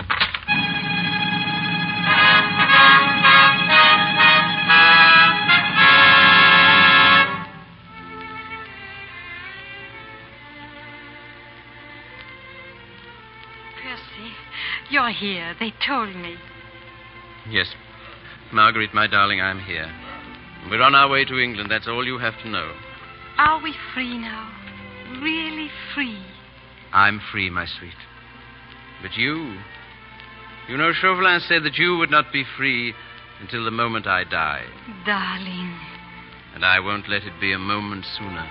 Percy, you're here. They told me. Yes. Marguerite, my darling, I'm here. We're on our way to England. That's all you have to know. Are we free now? Really free? I'm free, my sweet. But you... You know, Chauvelin said that you would not be free until the moment I die. Darling. And I won't let it be a moment sooner.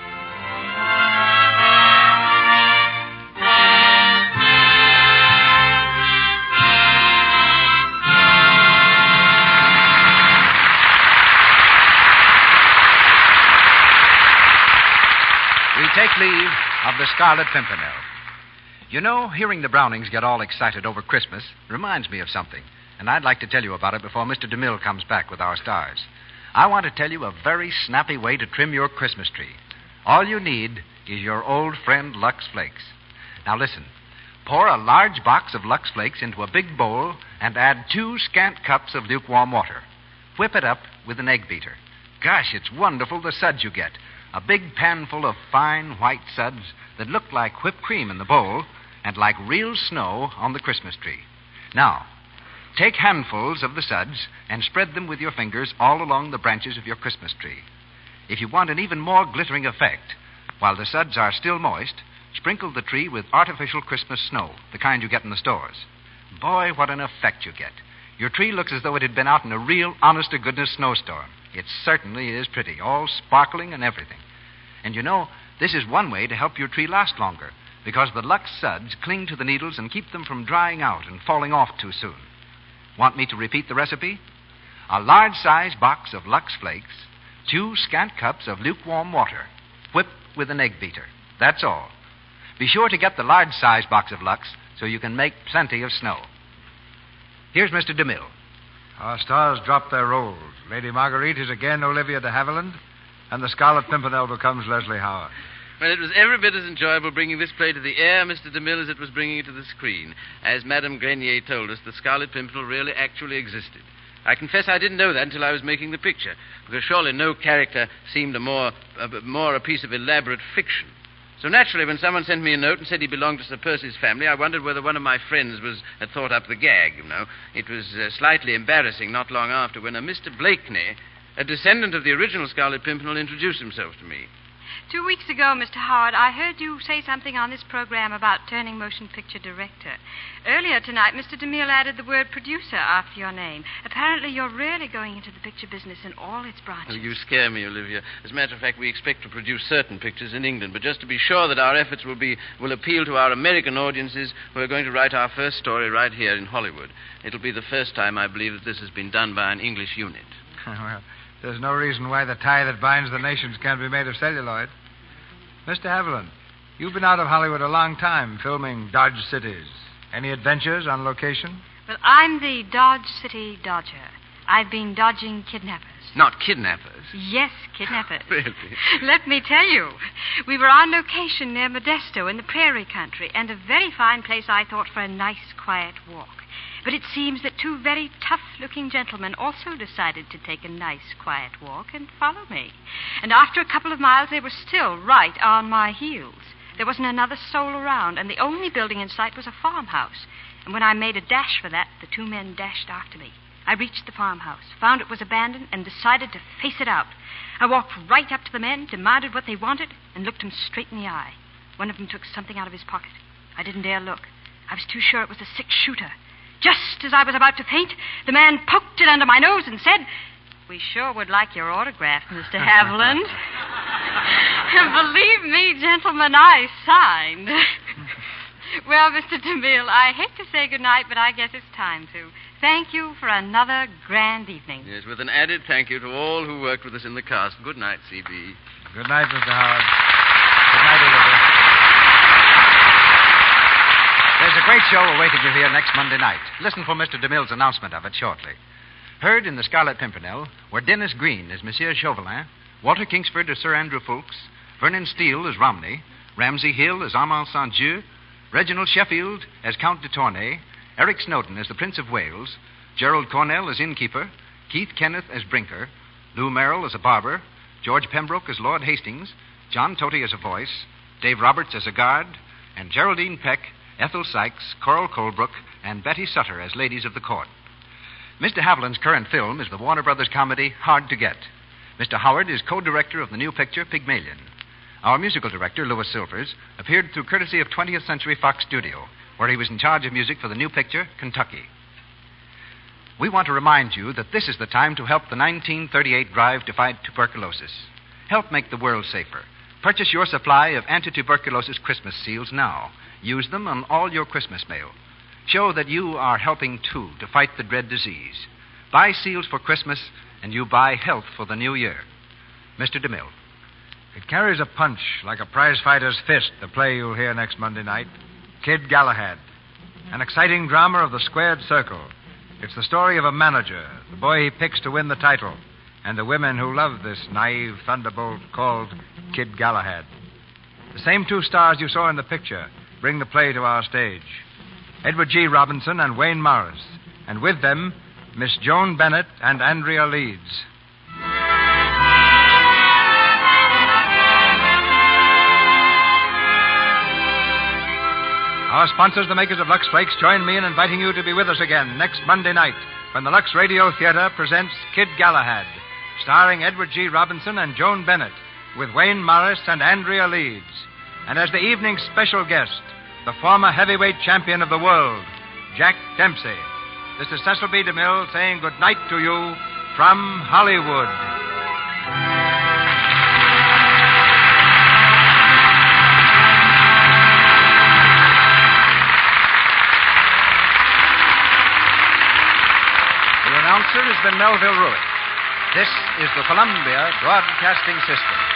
We take leave of the Scarlet Pimpernel. You know, hearing the Brownings get all excited over Christmas reminds me of something, and I'd like to tell you about it before Mr. DeMille comes back with our stars. I want to tell you a very snappy way to trim your Christmas tree. All you need is your old friend Lux Flakes. Now listen. Pour a large box of Lux Flakes into a big bowl and add 2 scant cups of lukewarm water. Whip it up with an egg beater. Gosh, it's wonderful the suds you get. A big pan full of fine white suds that look like whipped cream in the bowl and like real snow on the Christmas tree. Now, take handfuls of the suds and spread them with your fingers all along the branches of your Christmas tree. If you want an even more glittering effect, while the suds are still moist, sprinkle the tree with artificial Christmas snow, the kind you get in the stores. Boy, what an effect you get. Your tree looks as though it had been out in a real, honest-to-goodness snowstorm. It certainly is pretty, all sparkling and everything. And you know, this is one way to help your tree last longer, because the Lux suds cling to the needles and keep them from drying out and falling off too soon. Want me to repeat the recipe? A large-sized box of Lux Flakes, 2 scant cups of lukewarm water, whipped with an egg beater. That's all. Be sure to get the large-sized box of Lux so you can make plenty of snow. Here's Mr. DeMille. Our stars drop their roles. Lady Marguerite is again Olivia de Havilland, and the Scarlet Pimpernel becomes Leslie Howard. Well, it was every bit as enjoyable bringing this play to the air, Mr. DeMille, as it was bringing it to the screen. As Madame Grenier told us, the Scarlet Pimpernel really actually existed. I confess I didn't know that until I was making the picture, because surely no character seemed more a piece of elaborate fiction. So naturally, when someone sent me a note and said he belonged to Sir Percy's family, I wondered whether one of my friends had thought up the gag, you know. It was slightly embarrassing not long after when a Mr. Blakeney, a descendant of the original Scarlet Pimpernel, introduced himself to me. 2 weeks ago, Mr. Howard, I heard you say something on this program about turning motion picture director. Earlier tonight, Mr. DeMille added the word producer after your name. Apparently, you're really going into the picture business in all its branches. Oh, you scare me, Olivia. As a matter of fact, we expect to produce certain pictures in England, but just to be sure that our efforts will appeal to our American audiences, we're going to write our first story right here in Hollywood. It'll be the first time, I believe, that this has been done by an English unit. Well, there's no reason why the tie that binds the nations can't be made of celluloid. Mr. Haviland, you've been out of Hollywood a long time, filming Dodge Cities. Any adventures on location? Well, I'm the Dodge City Dodger. I've been dodging kidnappers. Not kidnappers? Yes, kidnappers. Really? Let me tell you. We were on location near Modesto in the prairie country, and a very fine place, I thought, for a nice, quiet walk. But it seems that 2 very tough-looking gentlemen also decided to take a nice, quiet walk and follow me. And after a couple of miles, they were still right on my heels. There wasn't another soul around, and the only building in sight was a farmhouse. And when I made a dash for that, the 2 men dashed after me. I reached the farmhouse, found it was abandoned, and decided to face it out. I walked right up to the men, demanded what they wanted, and looked them straight in the eye. One of them took something out of his pocket. I didn't dare look. I was too sure it was a 6-shooter. Just as I was about to faint, the man poked it under my nose and said, "We sure would like your autograph, Mr. Haviland." Believe me, gentlemen, I signed. Well, Mr. DeMille, I hate to say goodnight, but I guess it's time to. Thank you for another grand evening. Yes, with an added thank you to all who worked with us in the cast. Good night, C.B. Good night, Mr. Howard. Good night, Olivia. There's a great show awaiting you here next Monday night. Listen for Mr. DeMille's announcement of it shortly. Heard in the Scarlet Pimpernel were Dennis Green as Monsieur Chauvelin, Walter Kingsford as Sir Andrew Ffoulkes, Vernon Steele as Romney, Ramsay Hill as Armand St. Dieu, Reginald Sheffield as Count de Tournay, Eric Snowden as the Prince of Wales, Gerald Cornell as innkeeper, Keith Kenneth as Brinker, Lou Merrill as a barber, George Pembroke as Lord Hastings, John Toty as a voice, Dave Roberts as a guard, and Geraldine Peck, Ethel Sykes, Coral Colebrook, and Betty Sutter as ladies of the court. Mr. Haviland's current film is the Warner Brothers comedy Hard to Get. Mr. Howard is co-director of the new picture Pygmalion. Our musical director, Louis Silvers, appeared through courtesy of 20th Century Fox Studio, where he was in charge of music for the new picture Kentucky. We want to remind you that this is the time to help the 1938 drive to fight tuberculosis. Help make the world safer. Purchase your supply of anti-tuberculosis Christmas seals now. Use them on all your Christmas mail. Show that you are helping, too, to fight the dread disease. Buy seals for Christmas, and you buy health for the new year. Mr. DeMille. It carries a punch like a prize-fighter's fist, the play you'll hear next Monday night. Kid Galahad. An exciting drama of the squared circle. It's the story of a manager, the boy he picks to win the title, and the women who love this naive thunderbolt called Kid Galahad. The same 2 stars you saw in the picture bring the play to our stage. Edward G. Robinson and Wayne Morris. And with them, Miss Joan Bennett and Andrea Leeds. Our sponsors, the makers of Lux Flakes, join me in inviting you to be with us again next Monday night when the Lux Radio Theater presents Kid Galahad, starring Edward G. Robinson and Joan Bennett, with Wayne Morris and Andrea Leeds. And as the evening's special guest, the former heavyweight champion of the world, Jack Dempsey. This is Cecil B. DeMille saying good night to you from Hollywood. The announcer has been Melville Ruick. This is the Columbia Broadcasting System.